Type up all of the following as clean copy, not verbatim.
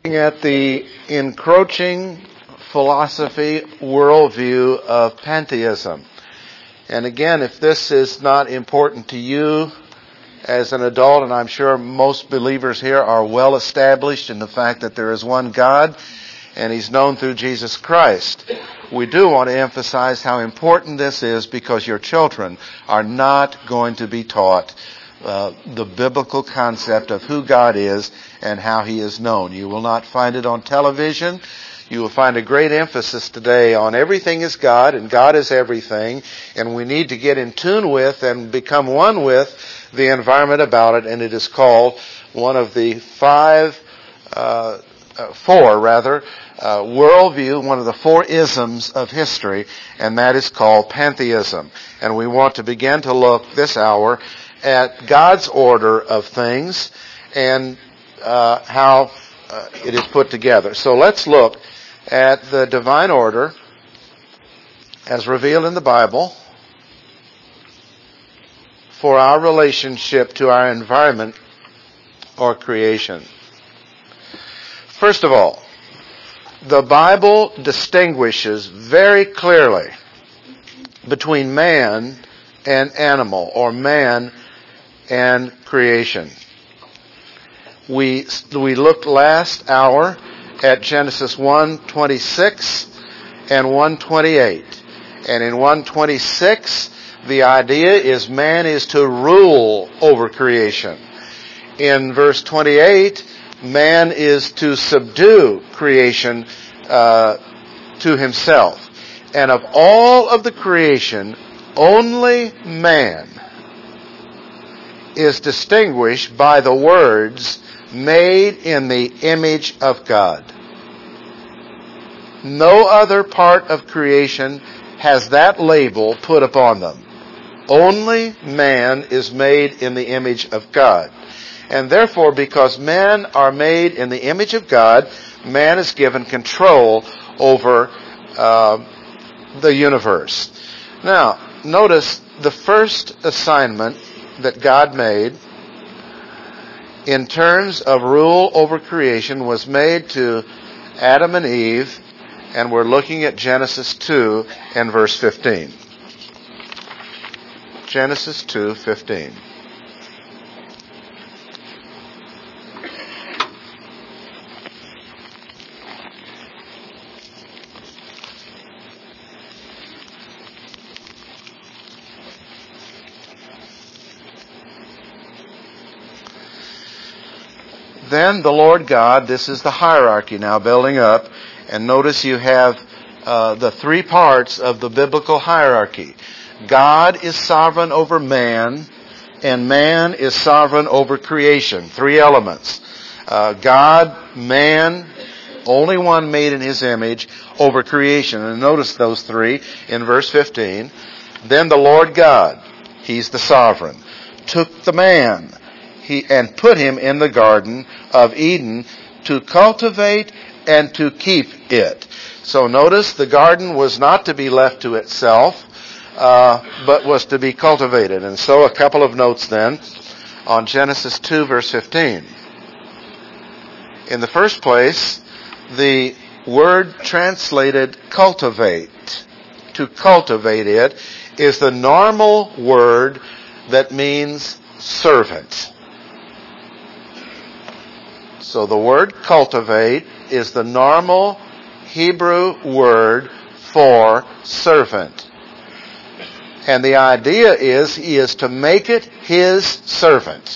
At the encroaching philosophy worldview of pantheism. And again, if this is not important to you as an adult, and I'm sure most believers here are well established in the fact that there is one God and He's known through Jesus Christ, we do want to emphasize how important this is because your children are not going to be taught the biblical concept of who God is and how He is known. You will not find it on television. You will find a great emphasis today on everything is God and God is everything, and we need to get in tune with and become one with the environment about it, and it is called one of the worldview, one of the four isms of history, and that is called pantheism. And we want to begin to look this hour at God's order of things and how it is put together. So let's look at the divine order as revealed in the Bible for our relationship to our environment or creation. First of all, the Bible distinguishes very clearly between man and animal, or man and creation. We looked last hour at Genesis 1:26 and 1:28. And in 1:26, the idea is man is to rule over creation. In verse 28, man is to subdue creation to himself. And of all of the creation, only man is distinguished by the words, made in the image of God. No other part of creation has that label put upon them. Only man is made in the image of God. And therefore, because men are made in the image of God, man is given control over the universe. Now, notice the first assignment that God made in terms of rule over creation was made to Adam and Eve, and we're looking at Genesis 2 and verse 15. Genesis 2:15. Then the Lord God, this is the hierarchy now building up, and notice you have the three parts of the biblical hierarchy. God is sovereign over man, and man is sovereign over creation. Three elements. God, man, only one made in His image, over creation. And notice those three in verse 15. Then the Lord God, He's the sovereign, took the man and put him in the Garden of Eden to cultivate and to keep it. So notice the garden was not to be left to itself, but was to be cultivated. And so a couple of notes then on Genesis 2 verse 15. In the first place, the word translated cultivate, to cultivate it, is the normal word that means servant. So the word cultivate is the normal Hebrew word for servant. And the idea is He is to make it His servant.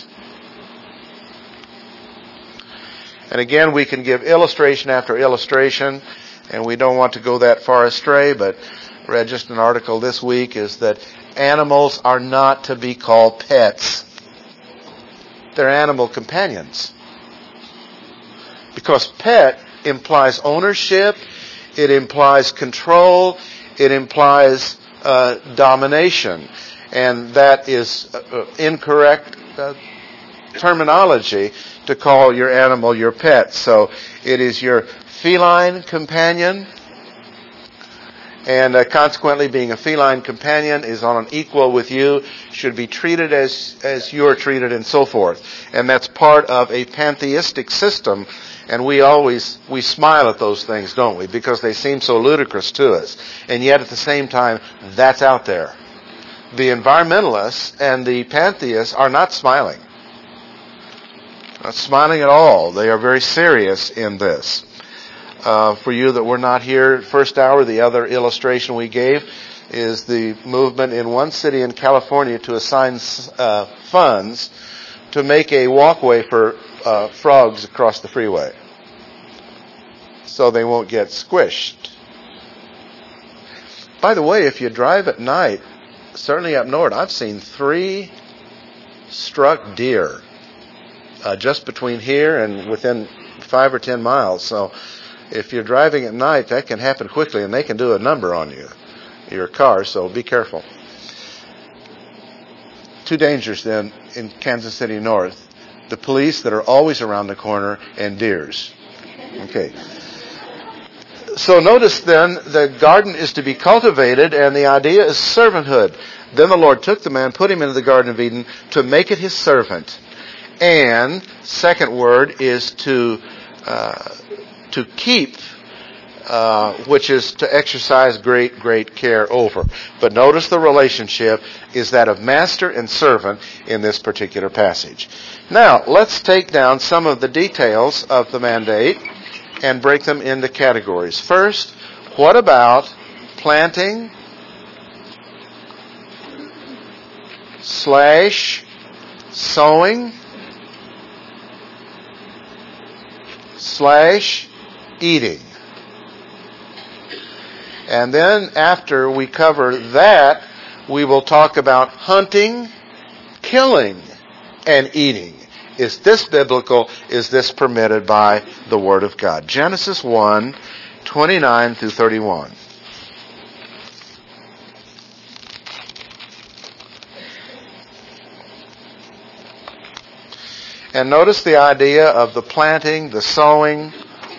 And again, we can give illustration after illustration, and we don't want to go that far astray, but I read just an article this week is that animals are not to be called pets. They're animal companions. Because pet implies ownership, it implies control, it implies domination. And that is incorrect terminology to call your animal your pet. So it is your feline companion, and consequently being a feline companion is on an equal with you, should be treated as you are treated, and so forth. And that's part of a pantheistic system. And we smile at those things, don't we? Because they seem so ludicrous to us. And yet at the same time, that's out there. The environmentalists and the pantheists are not smiling. Not smiling at all. They are very serious in this. For you that were not here first hour, the other illustration we gave is the movement in one city in California to assign funds to make a walkway for frogs across the freeway so they won't get squished. By the way, if you drive at night, certainly up north, I've seen 3 struck deer just between here and within 5 or 10 miles. So if you're driving at night, that can happen quickly, and they can do a number on you, your car, so be careful. 2 dangers then in Kansas City North: the police that are always around the corner, and deers. Okay. So notice then, the garden is to be cultivated, and the idea is servanthood. Then the Lord took the man, put him into the Garden of Eden to make it his servant. And second word is to keep, which is to exercise great care over. But notice the relationship is that of master and servant in this particular passage. Now, let's take down some of the details of the mandate and break them into categories. First, what about planting / sowing / eating? And then after we cover that, we will talk about hunting, killing, and eating. Is this biblical? Is this permitted by the Word of God? Genesis 1, 29 through 31. And notice the idea of the planting, the sowing.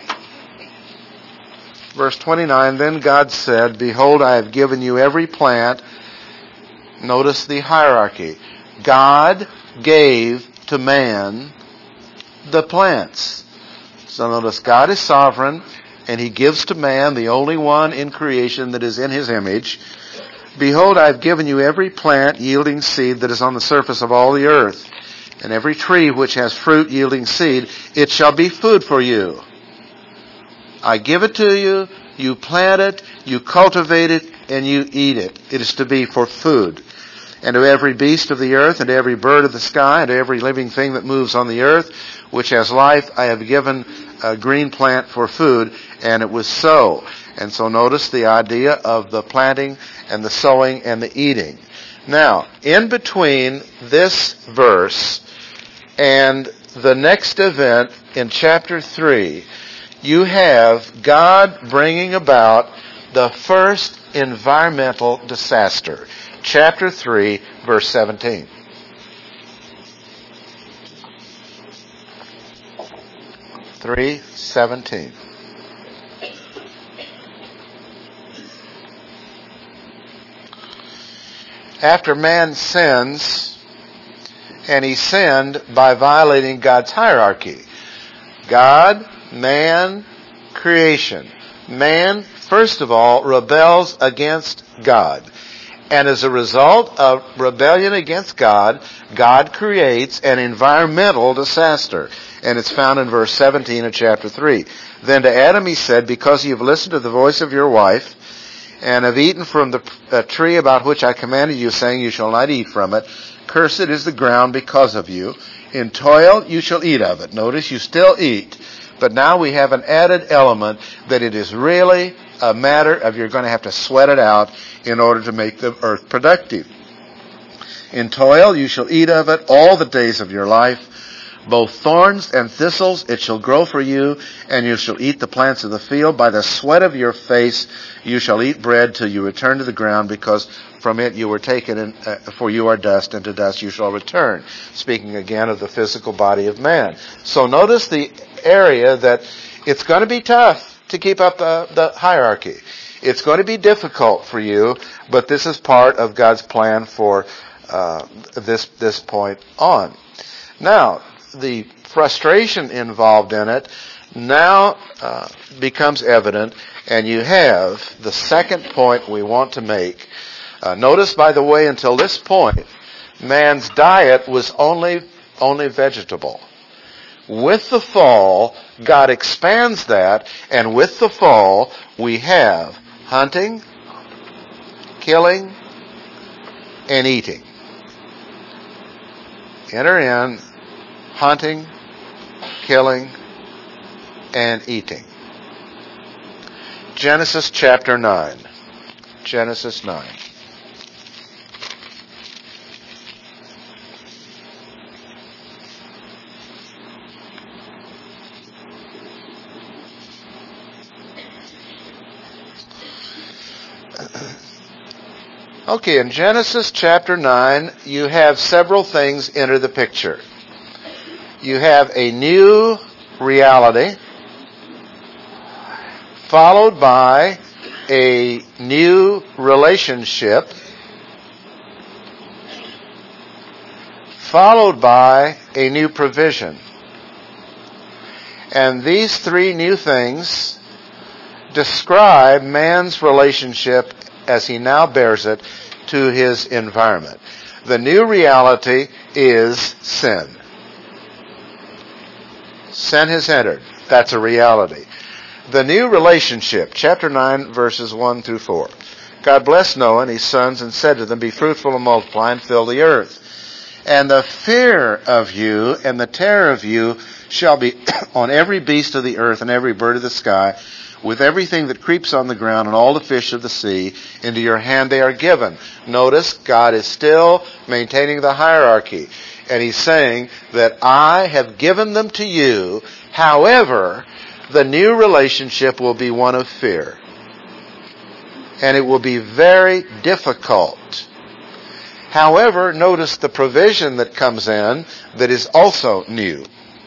Verse 29, then God said, behold, I have given you every plant. Notice the hierarchy. God gave to man the plants. So notice God is sovereign, and He gives to man, the only one in creation that is in His image. Behold, I have given you every plant yielding seed that is on the surface of all the earth, and every tree which has fruit yielding seed, it shall be food for you. I give it to you, you plant it, you cultivate it, and you eat it. It is to be for food. And to every beast of the earth, and to every bird of the sky, and to every living thing that moves on the earth, which has life, I have given a green plant for food, and it was so. And so notice the idea of the planting and the sowing and the eating. Now, in between this verse and the next event in chapter 3, you have God bringing about the first environmental disaster. Chapter 3, verse 17. After man sins, and he sinned by violating God's hierarchy. God, man, creation. Man, first of all, rebels against God. And as a result of rebellion against God, God creates an environmental disaster. And it's found in verse 17 of chapter 3. Then to Adam he said, because you have listened to the voice of your wife, and have eaten from the tree about which I commanded you, saying, you shall not eat from it, cursed is the ground because of you. In toil you shall eat of it. Notice you still eat. But now we have an added element that it is really a matter of you're going to have to sweat it out in order to make the earth productive. In toil you shall eat of it all the days of your life. Both thorns and thistles it shall grow for you, and you shall eat the plants of the field. By the sweat of your face you shall eat bread till you return to the ground, because from it you were taken, for you are dust, and to dust you shall return. Speaking again of the physical body of man. So notice the area that it's going to be tough to keep up the hierarchy. It's going to be difficult for you, but this is part of God's plan for this point on. Now, the frustration involved in it now becomes evident, and you have the second point we want to make. Notice, by the way, until this point, man's diet was only vegetable. With the fall, God expands that, and with the fall, we have hunting, killing, and eating. Enter in hunting, killing, and eating. Genesis chapter 9. Genesis 9. Okay, in Genesis chapter 9, you have several things enter the picture. You have a new reality, followed by a new relationship, followed by a new provision. And these three new things describe man's relationship as he now bears it to his environment. The new reality is sin. Sin has entered. That's a reality. The new relationship, chapter 9, verses 1 through 4. God blessed Noah and his sons and said to them, "Be fruitful and multiply and fill the earth. And the fear of you and the terror of you shall be on every beast of the earth and every bird of the sky, with everything that creeps on the ground and all the fish of the sea. Into your hand they are given." Notice, God is still maintaining the hierarchy. And he's saying that I have given them to you. However, the new relationship will be one of fear. And it will be very difficult. However, notice the provision that comes in that is also new.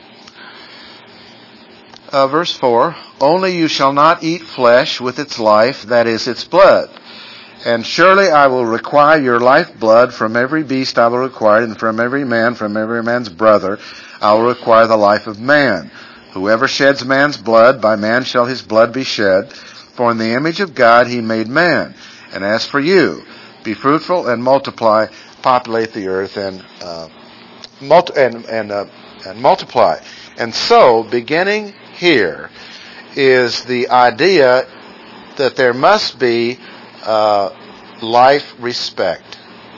Verse 4, "Only you shall not eat flesh with its life, that is, its blood. And surely I will require your lifeblood from every beast I will require, and from every man's brother, I will require the life of man. Whoever sheds man's blood, by man shall his blood be shed. For in the image of God he made man. And as for you, be fruitful and multiply, populate the earth and multiply." And so, beginning here is the idea that there must be life respect.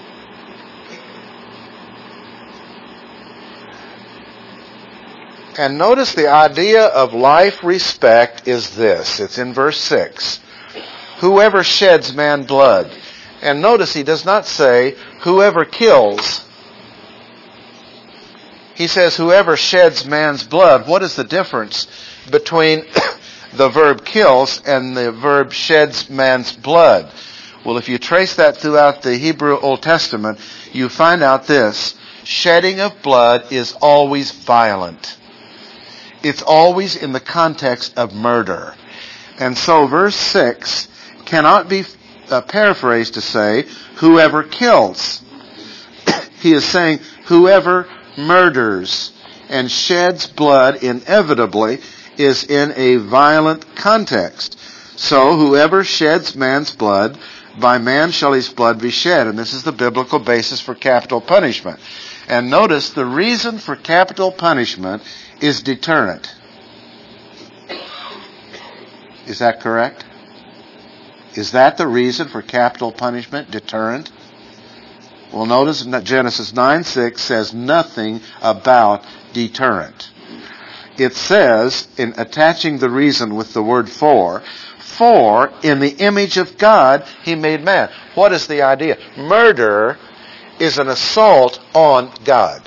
And notice the idea of life respect is this. It's in verse 6. Whoever sheds man's blood. And notice he does not say whoever kills. He says whoever sheds man's blood. What is the difference between the verb kills and the verb sheds man's blood? Well, if you trace that throughout the Hebrew Old Testament, you find out this. Shedding of blood is always violent. It's always in the context of murder. And so verse 6 cannot be paraphrased to say whoever kills. He is saying whoever murders and sheds blood inevitably is in a violent context. So whoever sheds man's blood, by man shall his blood be shed. And this is the biblical basis for capital punishment. And notice the reason for capital punishment is deterrent. Is that correct? Is that the reason for capital punishment, deterrent? Well, notice that Genesis 9:6 says nothing about deterrent. It says, in attaching the reason with the word for in the image of God he made man. What is the idea? Murder is an assault on God.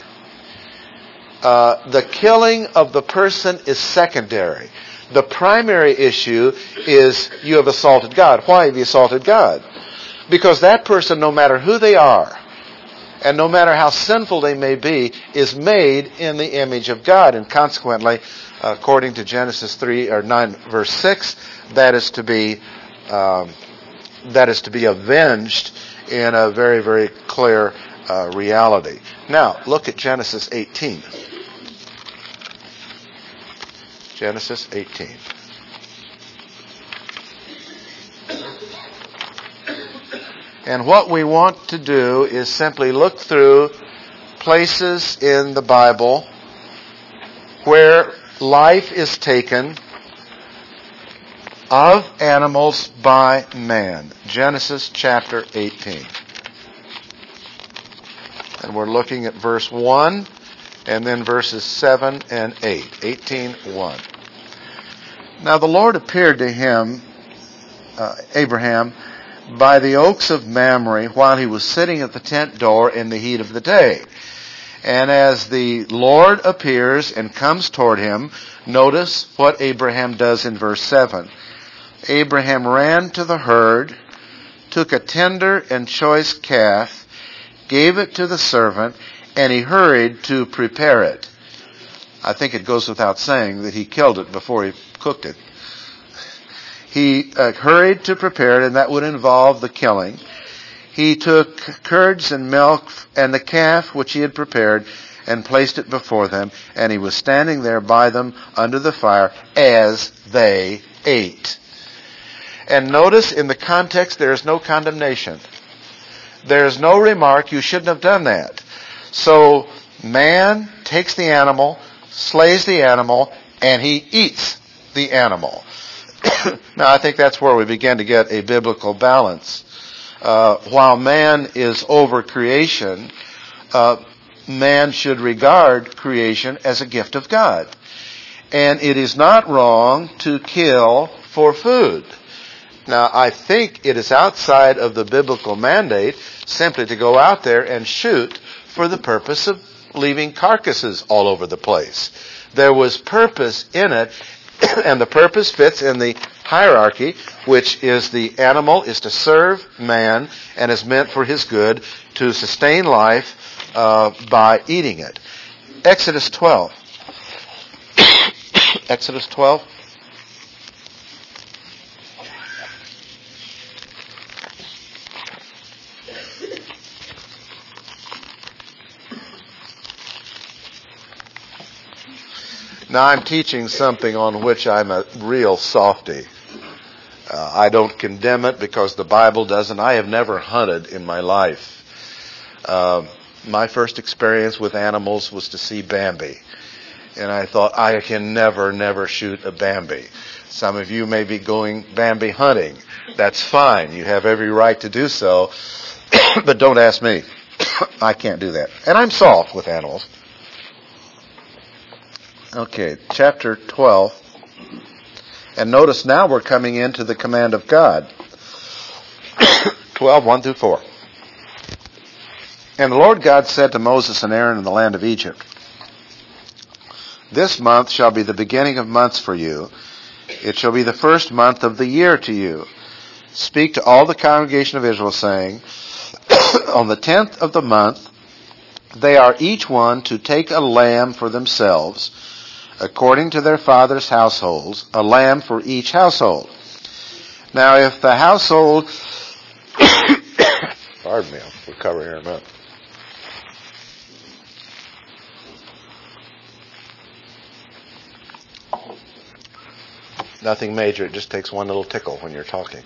The killing of the person is secondary. The primary issue is you have assaulted God. Why have you assaulted God? Because that person, no matter who they are, and no matter how sinful they may be, is made in the image of God. And consequently, according to Genesis 9 verse 6, that is to be avenged in a very, very clear reality. Now, look at Genesis 18. Genesis 18. And what we want to do is simply look through places in the Bible where life is taken of animals by man. Genesis chapter 18. And we're looking at verse 1 and then verses 7 and 8. 18:1. Now the Lord appeared to him, Abraham, by the oaks of Mamre while he was sitting at the tent door in the heat of the day. And as the Lord appears and comes toward him, notice what Abraham does in verse 7. Abraham ran to the herd, took a tender and choice calf, gave it to the servant, and he hurried to prepare it. I think it goes without saying that he killed it before he cooked it. He hurried to prepare it, and that would involve the killing. He took curds and milk and the calf which he had prepared and placed it before them, and he was standing there by them under the fire as they ate. And notice in the context there is no condemnation. There is no remark, you shouldn't have done that. So man takes the animal, slays the animal, and he eats the animal. Now I think that's where we begin to get a biblical balance. While man is over creation, man should regard creation as a gift of God. And it is not wrong to kill for food. Now, I think it is outside of the biblical mandate simply to go out there and shoot for the purpose of leaving carcasses all over the place. There was purpose in it, and the purpose fits in the hierarchy, which is the animal is to serve man and is meant for his good, to sustain life by eating it. Exodus 12. Exodus 12. Now I'm teaching something on which I'm a real softy. I don't condemn it because the Bible doesn't. I have never hunted in my life. My first experience with animals was to see Bambi. And I thought, I can never shoot a Bambi. Some of you may be going Bambi hunting. That's fine. You have every right to do so. But don't ask me. I can't do that. And I'm soft with animals. Okay, chapter 12. And notice now we're coming into the command of God. 12, 1 through 4. And the Lord God said to Moses and Aaron in the land of Egypt, This month shall be the beginning of months for you. It shall be the first month of the year to you. Speak to all the congregation of Israel, saying, On the 10th of the month, they are each one to take a lamb for themselves, according to their father's households, a lamb for each household. Now if the household, pardon me, I'll recover here in a minute. Nothing major, it just takes one little tickle when you're talking.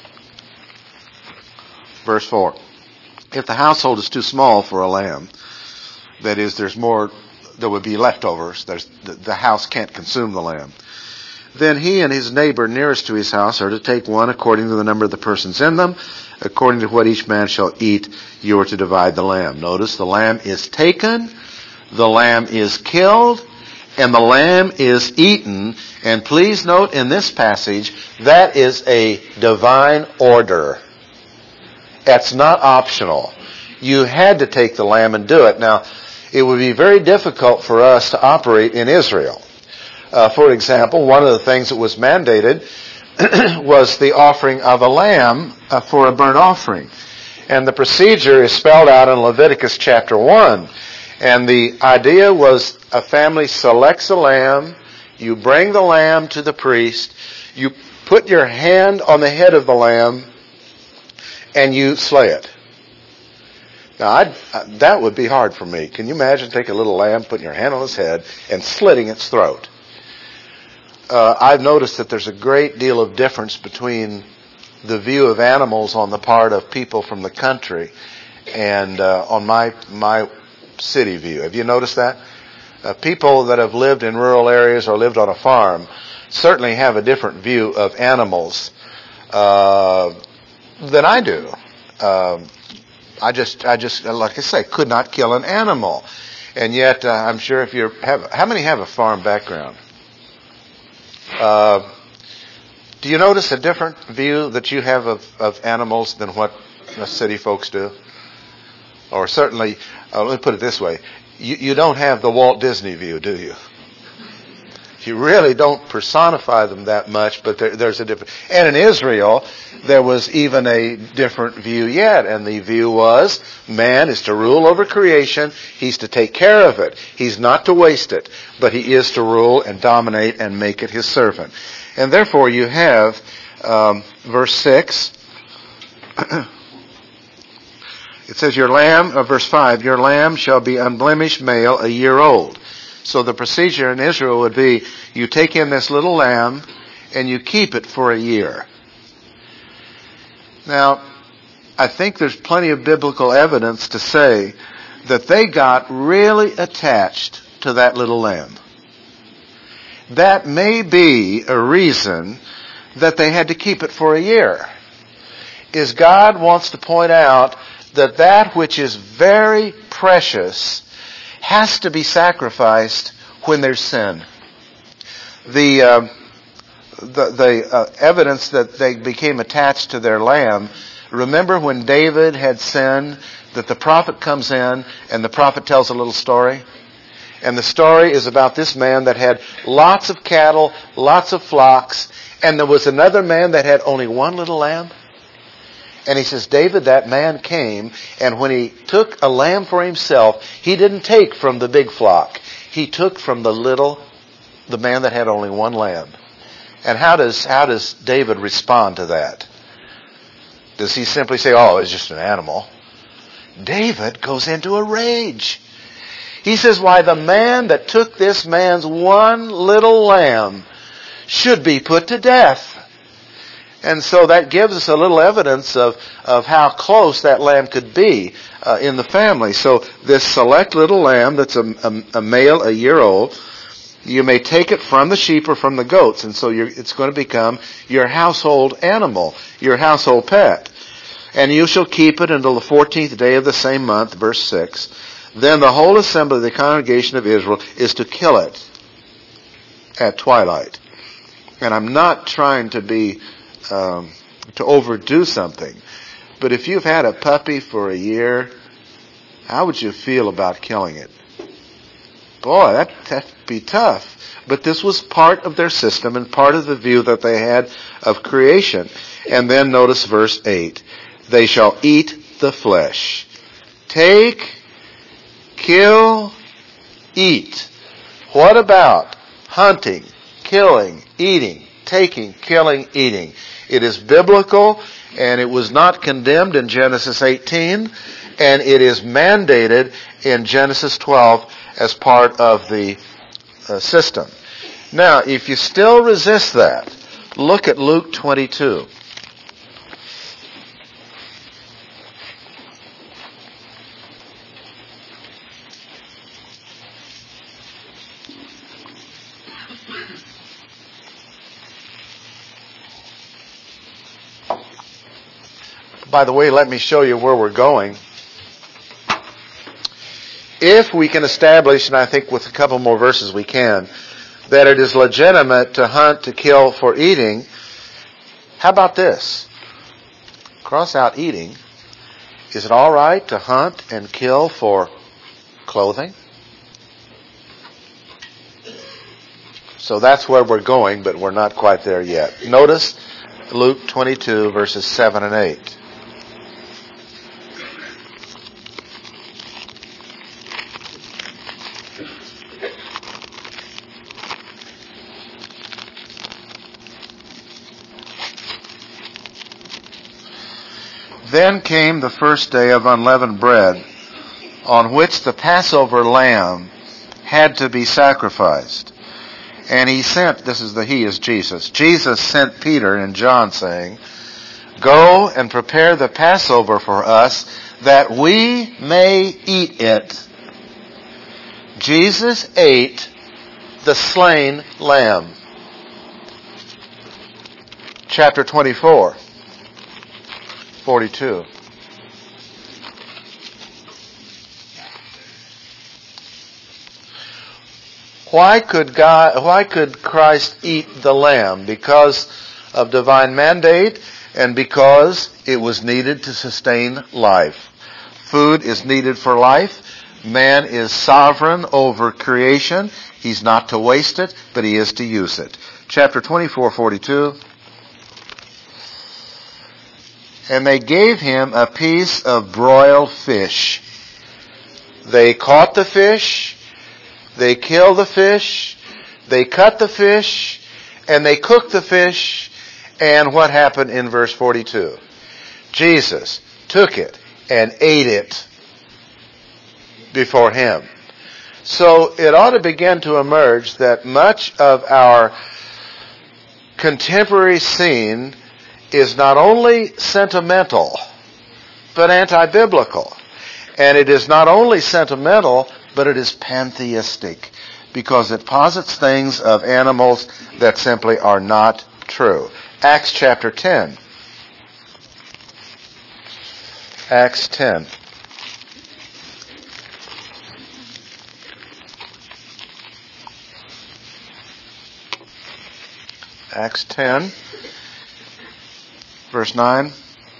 Verse 4. If the household is too small for a lamb, that is, there would be leftovers, the house can't consume the lamb, then he and his neighbor nearest to his house are to take one according to the number of the persons in them. According to what each man shall eat, you are to divide the lamb. Notice the lamb is taken, the lamb is killed, and the lamb is eaten. And please note in this passage, that is a divine order. That's not optional. You had to take the lamb and do it. Now, it would be very difficult for us to operate in Israel. For example, one of the things that was mandated was the offering of a lamb for a burnt offering. And the procedure is spelled out in Leviticus chapter 1. And the idea was a family selects a lamb, you bring the lamb to the priest, you put your hand on the head of the lamb, and you slay it. Now, that would be hard for me. Can you imagine taking a little lamb, putting your hand on its head, and slitting its throat? I've noticed that there's a great deal of difference between the view of animals on the part of people from the country and on my city view. Have you noticed that? People that have lived in rural areas or lived on a farm certainly have a different view of animals than I do. I just, like I say, could not kill an animal. And yet, I'm sure if how many have a farm background? Do you notice a different view that you have of animals than what the city folks do? Or certainly, let me put it this way, you don't have the Walt Disney view, do you? You really don't personify them that much, but there's a different. And in Israel, there was even a different view yet. And the view was, man is to rule over creation. He's to take care of it. He's not to waste it. But he is to rule and dominate and make it his servant. And therefore you have, verse 6. It says, verse 5, your lamb shall be unblemished male, a year old. So the procedure in Israel would be, you take in this little lamb and you keep it for a year. Now, I think there's plenty of biblical evidence to say that they got really attached to that little lamb. That may be a reason that they had to keep it for a year. Is God wants to point out that which is very precious has to be sacrificed when there's sin. The evidence that they became attached to their lamb, remember when David had sinned, that the prophet comes in and the prophet tells a little story? And the story is about this man that had lots of cattle, lots of flocks, and there was another man that had only one little lamb. And he says, David, that man came, and when he took a lamb for himself, he didn't take from the big flock. He took from the man that had only one lamb. And how does David respond to that? Does he simply say, oh, it's just an animal? David goes into a rage. He says, why, the man that took this man's one little lamb should be put to death. And so that gives us a little evidence of how close that lamb could be in the family. So this select little lamb that's a male, a year old, you may take it from the sheep or from the goats. And so it's going to become your household animal, your household pet. And you shall keep it until the 14th day of the same month, verse 6. Then the whole assembly of the congregation of Israel is to kill it at twilight. And I'm not trying to be to overdo something. But if you've had a puppy for a year, how would you feel about killing it? Boy, that'd be tough. But this was part of their system and part of the view that they had of creation. And then notice verse 8. They shall eat the flesh. Take, kill, eat. What about hunting, killing, eating? Taking, killing, eating. It is biblical, and it was not condemned in Genesis 18, and it is mandated in Genesis 12 as part of the system. Now, if you still resist that, look at Luke 22. By the way, let me show you where we're going. If we can establish, and I think with a couple more verses we can, that it is legitimate to hunt, to kill for eating, how about this? Cross out eating. Is it all right to hunt and kill for clothing? So that's where we're going, but we're not quite there yet. Notice Luke 22, verses 7 and 8. Then came the first day of unleavened bread, on which the Passover lamb had to be sacrificed. And he sent, this is the he is Jesus. Jesus sent Peter and John saying, "Go and prepare the Passover for us that we may eat it." Jesus ate the slain lamb. Chapter 24, 42. Why could Christ eat the lamb? Because of divine mandate and because it was needed to sustain life. Food is needed for life. Man is sovereign over creation. He's not to waste it, but he is to use it. Chapter 24, 42. And they gave him a piece of broiled fish. They caught the fish, they killed the fish, they cut the fish, and they cooked the fish. And what happened in verse 42? Jesus took it and ate it before him. So it ought to begin to emerge that much of our contemporary scene is not only sentimental, but anti-biblical. And it is not only sentimental, but it is pantheistic, because it posits things of animals that simply are not true. Acts chapter 10. Acts 10. Acts 10, verse 9.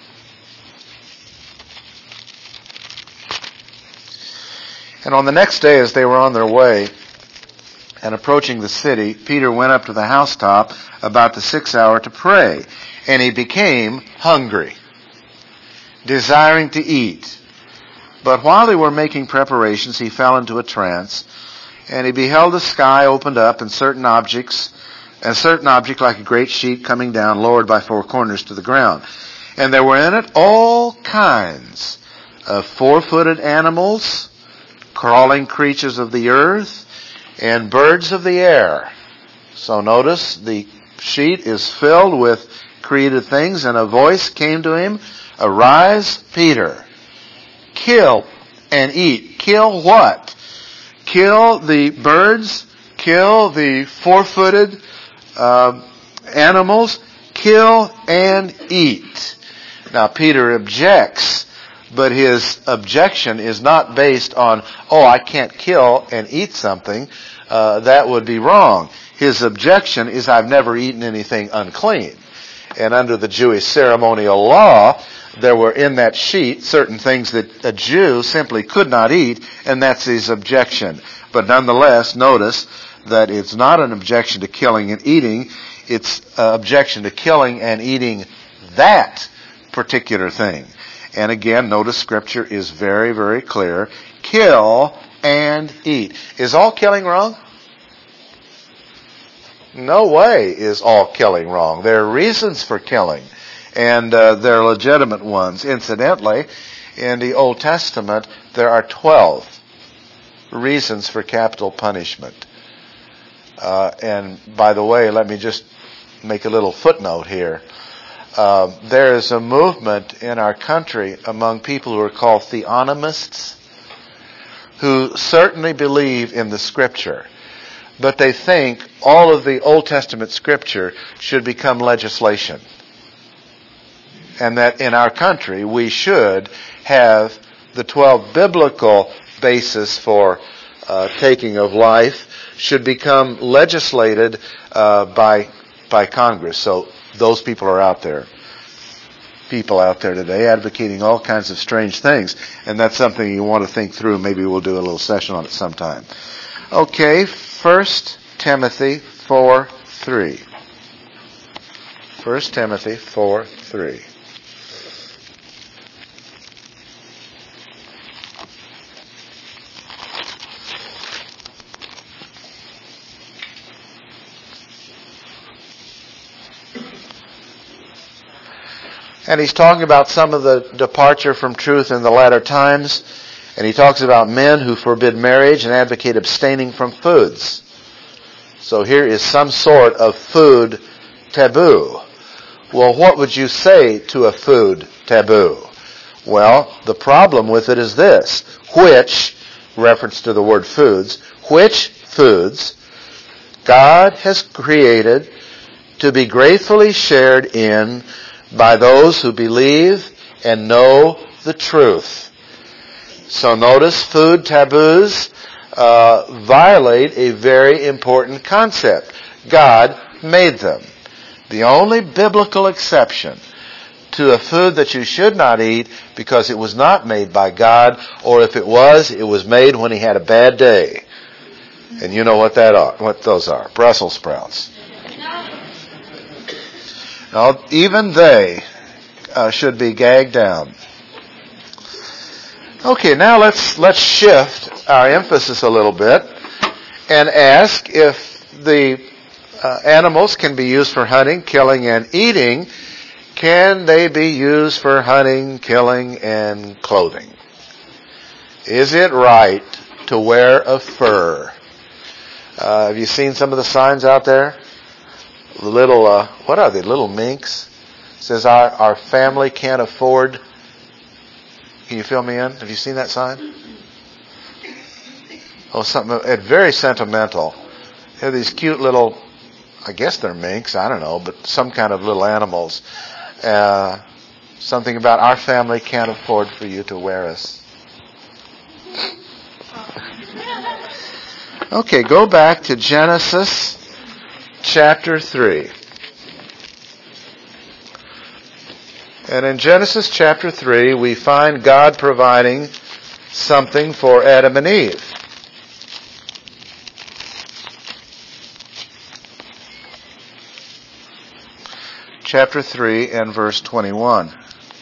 And on the next day, as they were on their way and approaching the city, Peter went up to the housetop about the 6th hour to pray. And he became hungry, desiring to eat. But while they were making preparations, he fell into a trance, and he beheld the sky opened up, and certain object like a great sheet coming down, lowered by 4 corners to the ground. And there were in it all kinds of 4-footed animals, crawling creatures of the earth, and birds of the air. So notice the sheet is filled with created things, and a voice came to him, "Arise, Peter, kill and eat." Kill what? Kill the birds, kill the 4-footed animals, kill and eat. Now Peter objects, but his objection is not based on, I can't kill and eat something. That would be wrong. His objection is, I've never eaten anything unclean. And under the Jewish ceremonial law, there were in that sheet certain things that a Jew simply could not eat, and that's his objection. But nonetheless, notice that it's not an objection to killing and eating, it's an objection to killing and eating that particular thing. And again, notice Scripture is very, very clear. Kill and eat. Is all killing wrong? No way is all killing wrong. There are reasons for killing, and they're legitimate ones. Incidentally, in the Old Testament, there are 12 reasons for capital punishment. And by the way, let me just make a little footnote here. There is a movement in our country among people who are called theonomists, who certainly believe in the Scripture, but they think all of the Old Testament Scripture should become legislation. And that in our country we should have the 12 biblical basis for taking of life should become legislated by Congress. So those people are out there. People out there today advocating all kinds of strange things. And that's something you want to think through. Maybe we'll do a little session on it sometime. Okay, 1 Timothy 4:3. 1 Timothy 4:3. And he's talking about some of the departure from truth in the latter times. And he talks about men who forbid marriage and advocate abstaining from foods. So here is some sort of food taboo. Well, what would you say to a food taboo? Well, the problem with it is this. Which, reference to the word foods, which foods God has created to be gratefully shared in by those who believe and know the truth. So notice food taboos violate a very important concept. God made them. The only biblical exception to a food that you should not eat because it was not made by God, or if it was made when he had a bad day. And you know what those are. Brussels sprouts. Now, even they should be gagged down. Okay, now let's shift our emphasis a little bit and ask if the animals can be used for hunting, killing, and eating. Can they be used for hunting, killing, and clothing? Is it right to wear a fur? Have you seen some of the signs out there? Little, what are they? Little minks. It says our family can't afford. Can you fill me in? Have you seen that sign? Oh, something very sentimental. They have these cute little, I guess they're minks. I don't know, but some kind of little animals. Something about our family can't afford for you to wear us. Okay, go back to Genesis chapter 3. And in Genesis chapter 3, we find God providing something for Adam and Eve. Chapter 3 and verse 21.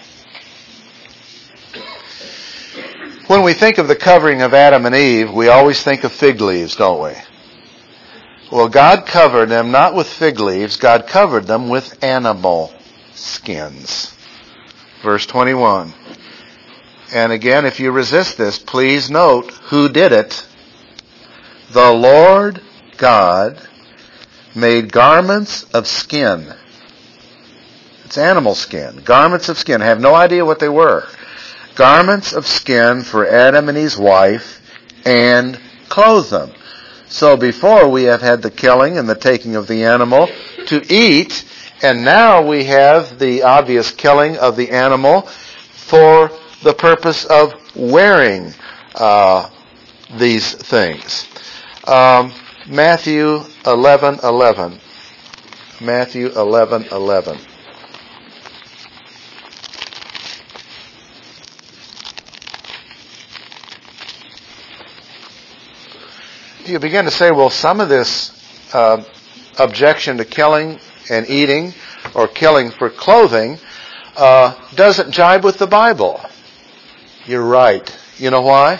When we think of the covering of Adam and Eve, we always think of fig leaves, don't we? Well, God covered them not with fig leaves. God covered them with animal skins. Verse 21. And again, if you resist this, please note who did it. The Lord God made garments of skin. It's animal skin. Garments of skin. I have no idea what they were. Garments of skin for Adam and his wife, and clothed them. So before we have had the killing and the taking of the animal to eat, and now we have the obvious killing of the animal for the purpose of wearing these things. Matthew 11:11. Matthew 11:11. You begin to say, well, some of this objection to killing and eating, or killing for clothing, doesn't jibe with the Bible. You're right. You know why?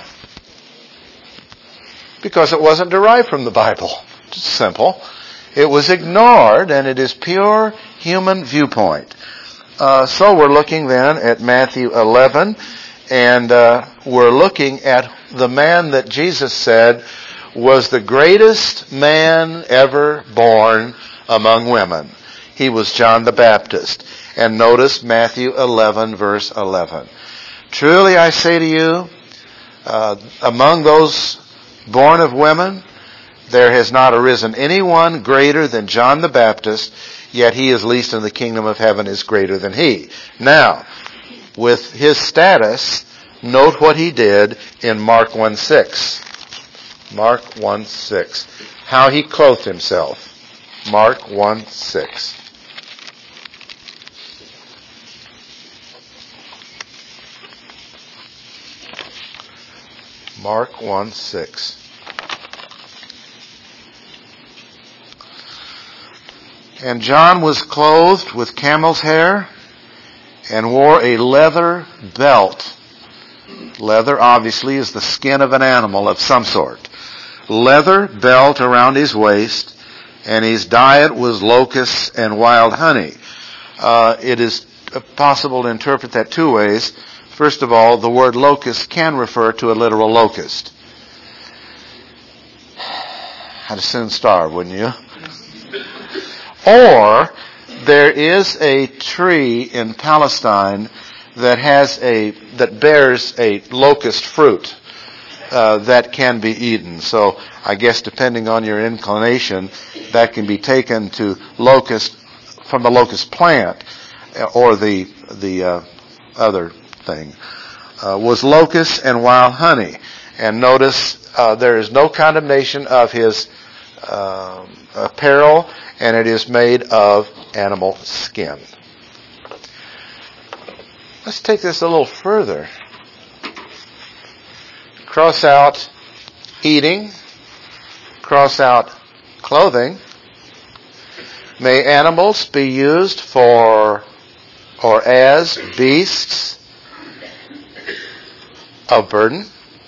Because it wasn't derived from the Bible. It's simple. It was ignored, and it is pure human viewpoint. So we're looking then at Matthew 11, and we're looking at the man that Jesus said was the greatest man ever born among women. He was John the Baptist. And notice Matthew 11, verse 11. Truly I say to you, among those born of women, there has not arisen anyone greater than John the Baptist, yet he is least in the kingdom of heaven is greater than he. Now, with his status, note what he did in Mark 1:6. Mark 1:6. How he clothed himself. Mark 1:6. Mark 1:6. And John was clothed with camel's hair and wore a leather belt. Leather, obviously, is the skin of an animal of some sort. Leather belt around his waist, and his diet was locusts and wild honey. It is possible to interpret that two ways. First of all, the word locust can refer to a literal locust. I'd soon starve, wouldn't you? Or there is a tree in Palestine that bears a locust fruit that can be eaten. So I guess depending on your inclination, that can be taken to from the locust plant, or the other thing was locusts and wild honey. And notice there is no condemnation of his apparel, and it is made of animal skin. Let's take this a little further. Cross out eating. Cross out clothing. May animals be used for or as beasts of burden.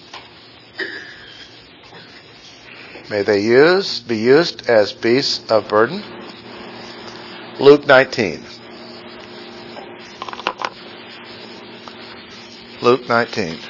May they be used as beasts of burden. Luke 19. Luke 19.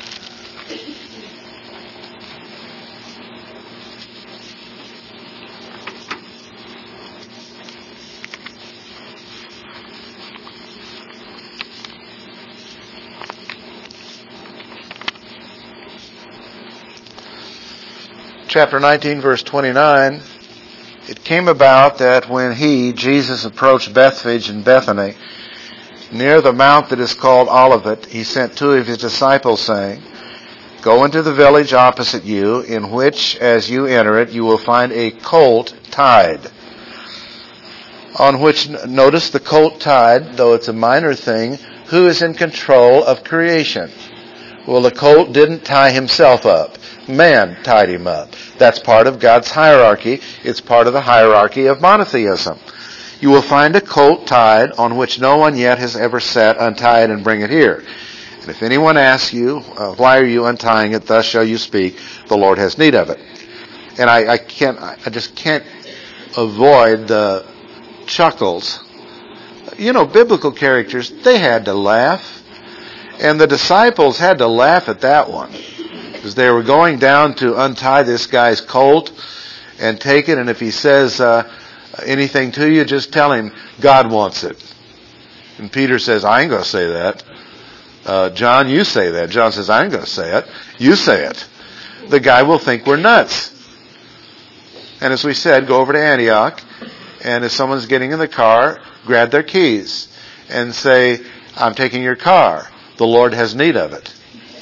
Chapter 19, verse 29, it came about that when Jesus, approached Bethphage and Bethany, near the mount that is called Olivet, he sent two of his disciples, saying, Go into the village opposite you, in which, as you enter it, you will find a colt tied. On which, notice the colt tied, though it's a minor thing, who is in control of creation? Well, the colt didn't tie himself up. Man tied him up. That's part of God's hierarchy. It's part of the hierarchy of monotheism. You will find a colt tied on which no one yet has ever sat. Untie it and bring it here. And if anyone asks you, why are you untying it? Thus shall you speak. The Lord has need of it. And I just can't avoid the chuckles. You know, biblical characters, they had to laugh. And the disciples had to laugh at that one. Because they were going down to untie this guy's colt and take it. And if he says anything to you, just tell him God wants it. And Peter says, I ain't going to say that. John, you say that. John says, I ain't going to say it. You say it. The guy will think we're nuts. And as we said, go over to Antioch. And if someone's getting in the car, grab their keys and say, I'm taking your car. The Lord has need of it.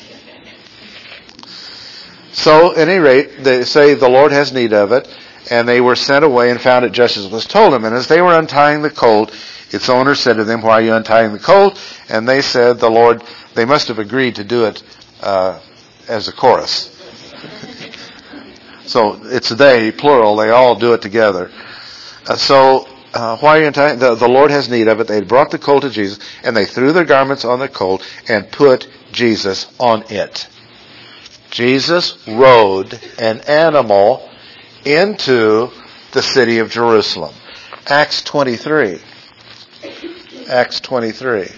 So, at any rate, they say the Lord has need of it, and they were sent away and found it just as was told them. And as they were untying the colt, its owner said to them, Why are you untying the colt? And they said, they must have agreed to do it as a chorus. So, it's they, plural, they all do it together. Why are you untying? The Lord has need of it. They had brought the colt to Jesus, and they threw their garments on the colt and put Jesus on it. Jesus rode an animal into the city of Jerusalem. Acts 23. Acts 23.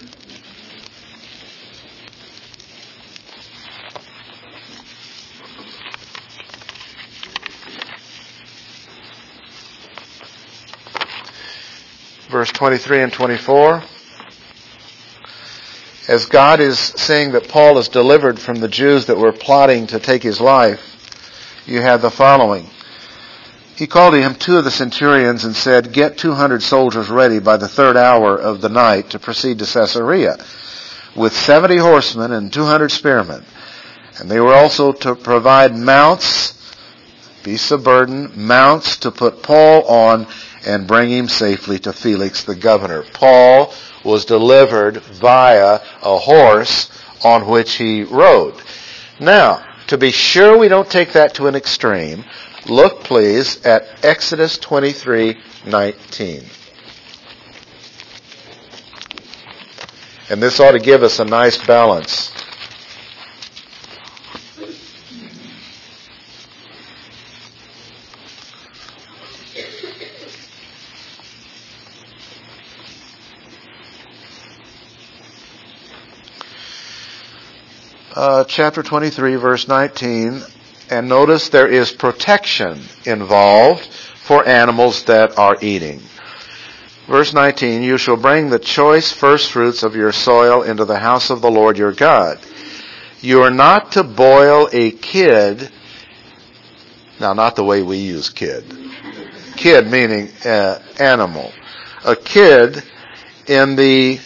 Verse 23 and 24. As God is saying that Paul is delivered from the Jews that were plotting to take his life, you have the following. He called to him two of the centurions and said, Get 200 soldiers ready by the third hour of the night to proceed to Caesarea, with 70 horsemen and 200 spearmen. And they were also to provide mounts, beasts of burden, mounts to put Paul on and bring him safely to Felix the governor. Paul was delivered via a horse on which he rode. Now, to be sure we don't take that to an extreme, look please at Exodus 23:19. And this ought to give us a nice balance. Chapter 23, verse 19. And notice there is protection involved for animals that are eating. Verse 19, you shall bring the choice first fruits of your soil into the house of the Lord your God. You are not to boil a kid. Now, not the way we use kid. Kid meaning animal. A kid in the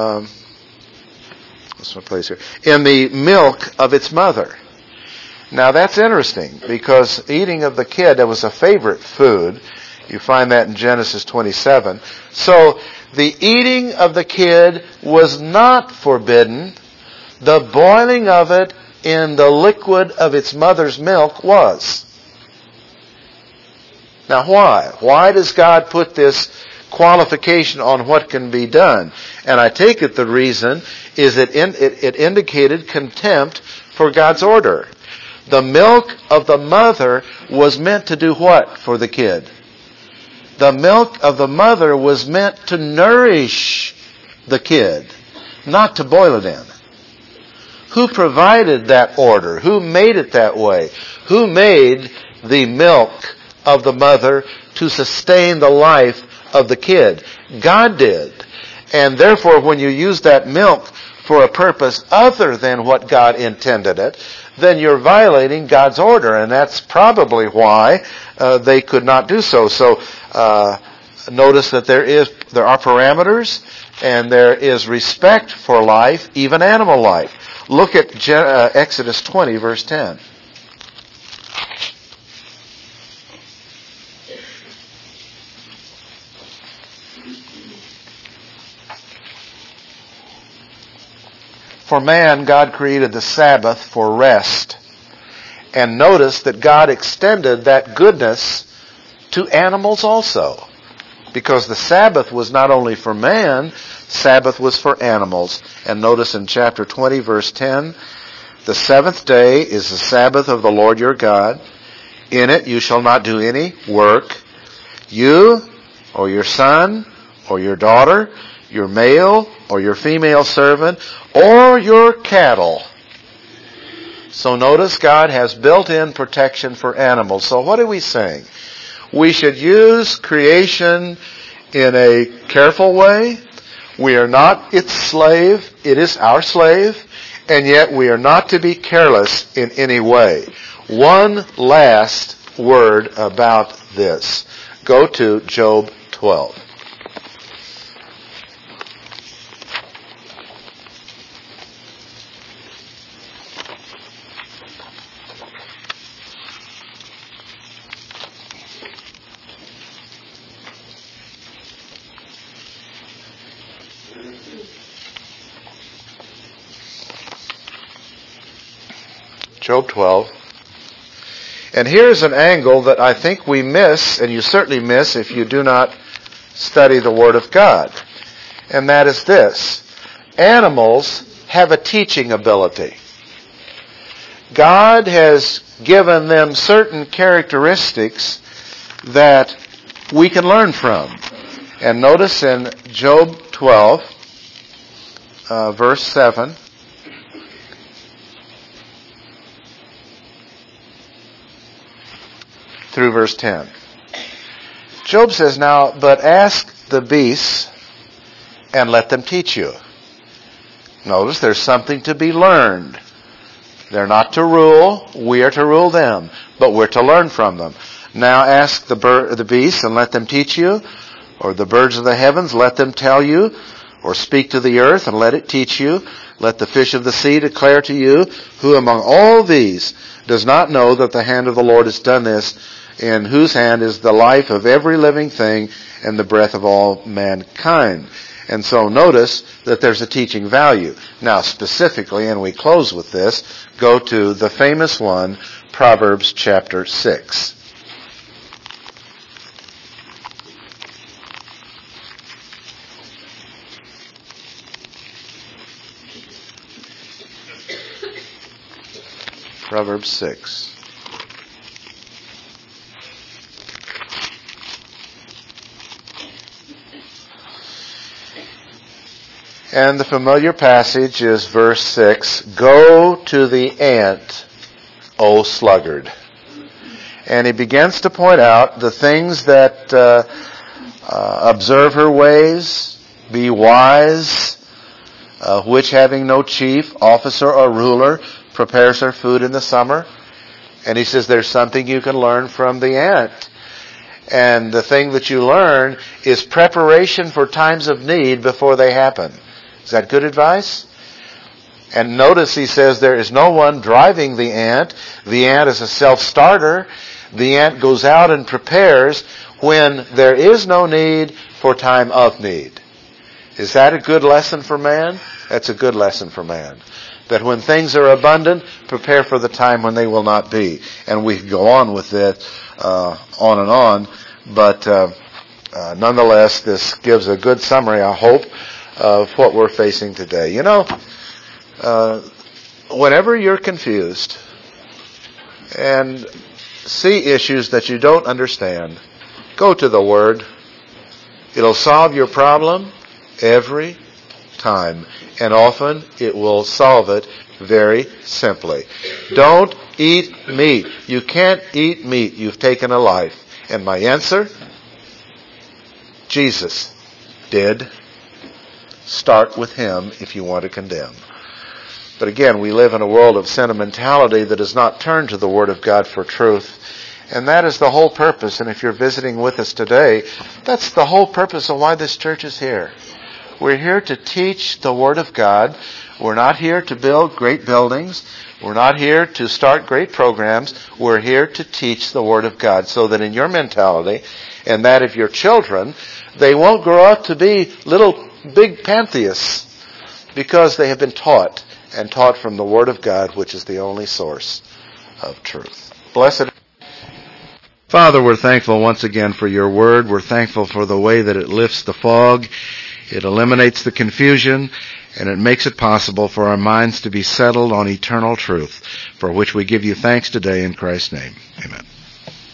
what's my place here? In the milk of its mother. Now that's interesting because eating of the kid, that was a favorite food. You find that in Genesis 27. So the eating of the kid was not forbidden. The boiling of it in the liquid of its mother's milk was. Now why? Why does God put this qualification on what can be done? And I take it the reason is it indicated contempt for God's order. The milk of the mother was meant to do what for the kid? The milk of the mother was meant to nourish the kid, not to boil it in. Who provided that order? Who made it that way? Who made the milk of the mother to sustain the life of the kid? God did. And therefore, when you use that milk for a purpose other than what God intended it, then you're violating God's order. And that's probably why they could not do so. So notice that there are parameters and there is respect for life, even animal life. Look at Exodus 20, verse 10. For man, God created the Sabbath for rest. And notice that God extended that goodness to animals also. Because the Sabbath was not only for man, Sabbath was for animals. And notice in chapter 20, verse 10, the seventh day is the Sabbath of the Lord your God. In it you shall not do any work. You, or your son, or your daughter, your male or your female servant, or your cattle. So notice God has built-in protection for animals. So what are we saying? We should use creation in a careful way. We are not its slave. It is our slave. And yet we are not to be careless in any way. One last word about this. Go to Job 12. Job 12. And here's an angle that I think we miss, and you certainly miss if you do not study the Word of God. And that is this. Animals have a teaching ability. God has given them certain characteristics that we can learn from. And notice in Job 12, verse 7, through verse 10. Job says, now, but ask the beasts and let them teach you. Notice there's something to be learned. They're not to rule. We are to rule them. But we're to learn from them. Now ask the beasts and let them teach you. Or the birds of the heavens, let them tell you. Or speak to the earth and let it teach you. Let the fish of the sea declare to you. Who among all these does not know that the hand of the Lord has done this, in whose hand is the life of every living thing and the breath of all mankind. And so notice that there's a teaching value. Now specifically, and we close with this, go to the famous one, Proverbs chapter 6. Proverbs 6. And the familiar passage is verse 6. Go to the ant, O sluggard. And he begins to point out the things that observe her ways, be wise, which having no chief, officer, or ruler, prepares her food in the summer. And he says there's something you can learn from the ant. And the thing that you learn is preparation for times of need before they happen. Is that good advice? And notice he says there is no one driving the ant. The ant is a self-starter. The ant goes out and prepares when there is no need for time of need. Is that a good lesson for man? That's a good lesson for man. That when things are abundant, prepare for the time when they will not be. And we can go on with it, on and on. But nonetheless, this gives a good summary, I hope, of what we're facing today. You know, whenever you're confused and see issues that you don't understand, go to the Word. It'll solve your problem every time. And often it will solve it very simply. Don't eat meat. You can't eat meat. You've taken a life. And my answer? Jesus did. Start with Him if you want to condemn. But again, we live in a world of sentimentality that has not turned to the Word of God for truth. And that is the whole purpose. And if you're visiting with us today, that's the whole purpose of why this church is here. We're here to teach the Word of God. We're not here to build great buildings. We're not here to start great programs. We're here to teach the Word of God so that in your mentality and that of your children, they won't grow up to be little big pantheists because they have been taught and taught from the Word of God, which is the only source of truth. Blessed. Father, we're thankful once again for your Word. We're thankful for the way that it lifts the fog. It eliminates the confusion, and it makes it possible for our minds to be settled on eternal truth, for which we give you thanks today in Christ's name. Amen.